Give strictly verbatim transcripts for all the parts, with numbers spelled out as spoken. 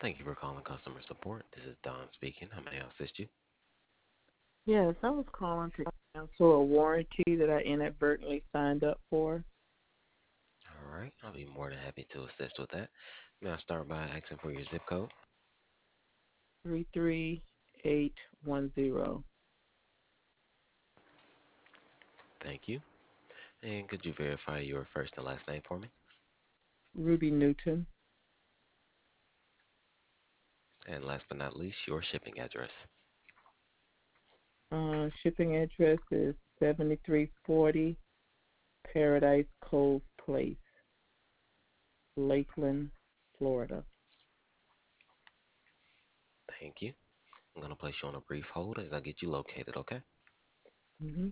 Thank you for calling customer support. This is Don speaking. How may I assist you? Yes, I was calling to cancel a warranty that I inadvertently signed up for. All right, I'll be more than happy to assist with that. May I start by asking for your zip code? three three eight one zero. Thank you. And could you verify your first and last name for me? Ruby Newton. And last but not least, your shipping address. Uh, shipping address is seventy-three forty Paradise Cove Place, Lakeland, Florida. Thank you. I'm going to place you on a brief hold as I get you located, okay? hmm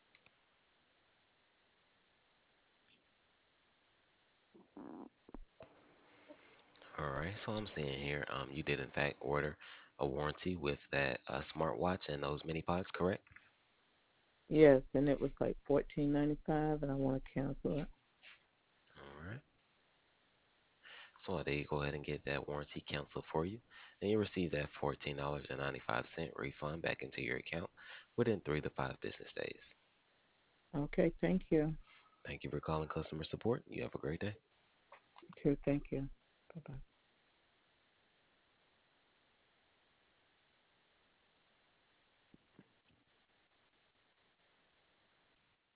All right, so I'm seeing here, um, you did in fact order a warranty with that uh, smartwatch and those mini pods, correct? Yes, and it was like fourteen ninety-five, and I want to cancel it. All right. So I did go ahead and get that warranty canceled for you, and you receive that fourteen dollars and ninety-five cent refund back into your account within three to five business days. Okay, thank you. Thank you for calling customer support. You have a great day. Okay, thank you. Bye bye.